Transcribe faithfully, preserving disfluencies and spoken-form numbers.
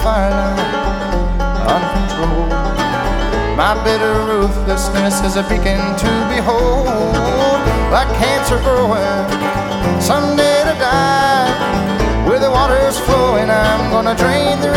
firelight, uncontrolled. My bitter ruthlessness is a beacon to behold, like cancer growing, someday to die. With the waters flowing, I'm gonna drain the